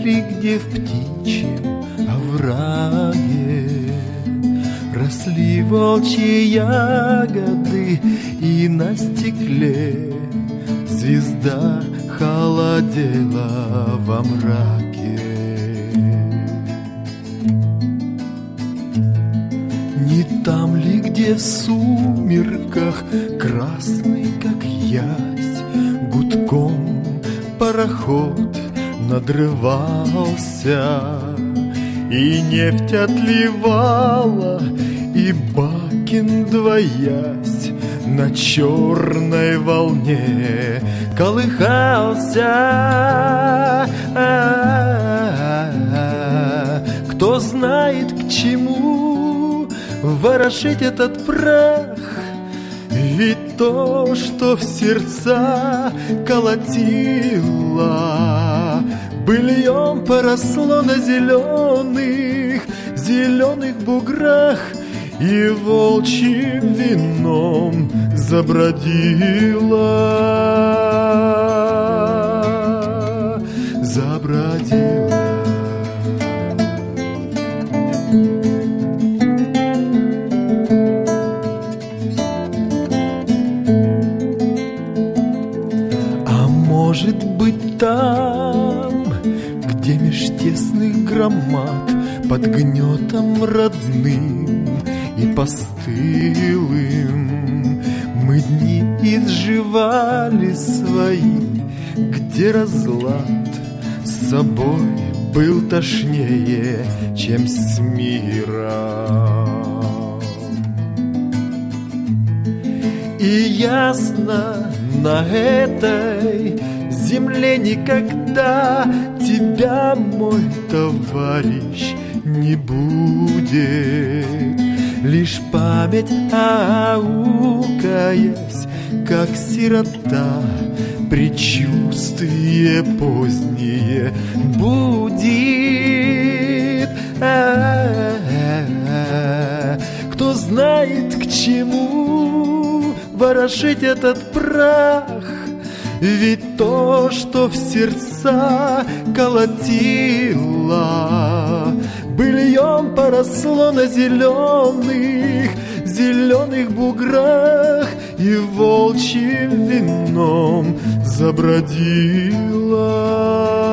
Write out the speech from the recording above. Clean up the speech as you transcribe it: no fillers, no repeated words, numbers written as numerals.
ли где в птичьем овраге росли волчьи ягоды, и на стекле звезда холодела во мраке. Не там ли, где в сумерках красный, как ясь, гудком пароход надрывался, и нефть отливала, и Бакин, двоясь, на черной волне колыхался. Кто знает, к чему ворошить этот прах, ведь то, что в сердца колотило, быльем поросло на зеленых буграх, и волчьим вином забродила. А может быть, там, где меж тесных громад под гнетом родным и постылым мы дни изживали свои, где разлад с собой был тошнее, чем с миром. И ясно, на этой земле никогда тебя, мой товарищ, не будет. Лишь память, аукаясь, как сирота, предчувствие позднее будет. Кто знает, к чему ворошить этот прах, ведь то, что в сердца колотило, быльем поросло на зеленых буграх, и волчьим вином забродило.